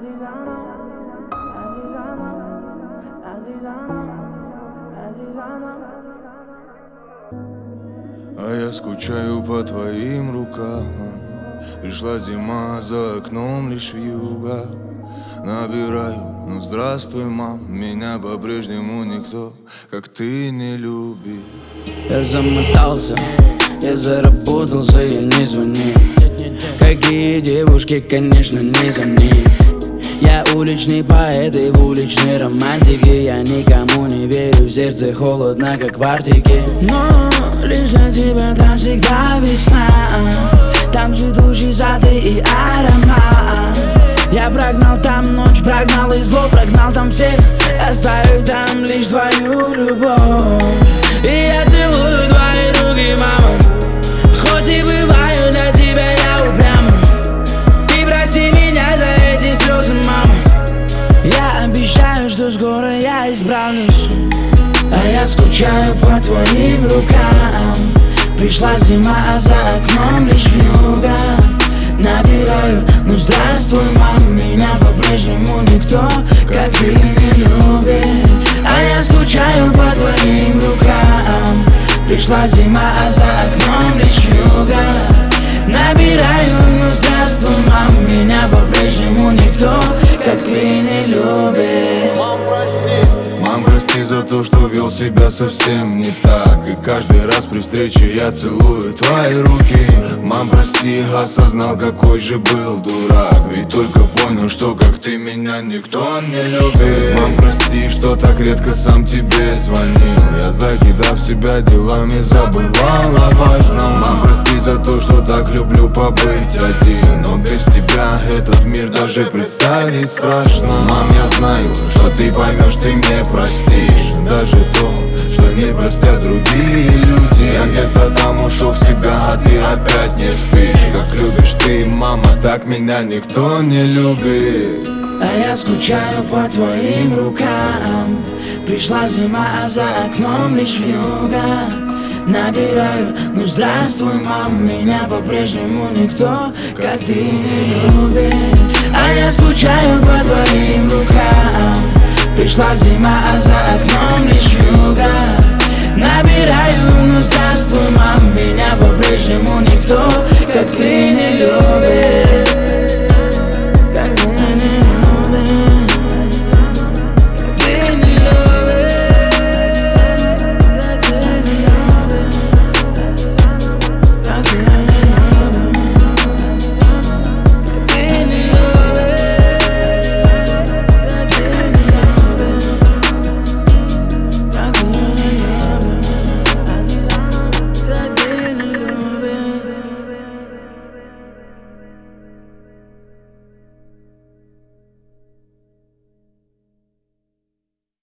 А я скучаю по твоим рукам. Пришла зима, за окном лишь вьюга. Набираю, ну здравствуй, мам. Меня по-прежнему никто, как ты, не любит. Я замотался, я заработался, я не звоню. Какие девушки, конечно, не за них. Я уличный поэт и в уличной романтике. Я никому не верю, в сердце холодно, как в Арктике. Но лишь для тебя там всегда весна. Там цветущий сад и аромат. Я прогнал там ночь, прогнал и зло, прогнал там всех, оставив там лишь твою любовь. И я целую твои руки, мама. Хоть и бываю для тебя я упряма. Ты прости меня за эти слезы, мама. Я обещаю, что скоро я исправлюсь. А я скучаю по твоим рукам. Пришла зима, а за окном лишь вьюга. Набираю, ну здравствуй, мам. Меня по-прежнему никто, как ты, не любит. А я скучаю по твоим рукам. Пришла зима, а за окном лишь вьюга. Набираю, ну здравствуй, мам. Меня по-прежнему никто, как ты, не любит. Мам, прости за то, что вел себя совсем не так. И каждый раз при встрече я целую твои руки. Мам, прости, осознал, какой же был дурак. Ведь только понял, что как ты меня никто не любит. Мам, прости, что так редко сам тебе звонил. Я, закидав себя делами, забывал о важном. Мам, прости за то, что так люблю побыть один. Но без тебя этот мир даже представить страшно. Мам, я знаю, что ты поймешь, ты мне простишь даже то, что не простят другие люди. Я где-то там ушел в себя, а ты опять не спишь. Как любишь ты, мама, так меня никто не любит. А я скучаю по твоим рукам. Пришла зима, а за окном лишь вьюга. Набираю, ну здравствуй, мам. Меня по-прежнему никто, как ты, не любит. А я скучаю по твоим рукам. Пришла зима, а за окном лишь вьюга. Набираю, ну здравствуй, мам. Меня по-прежнему никто, как ты, не любит.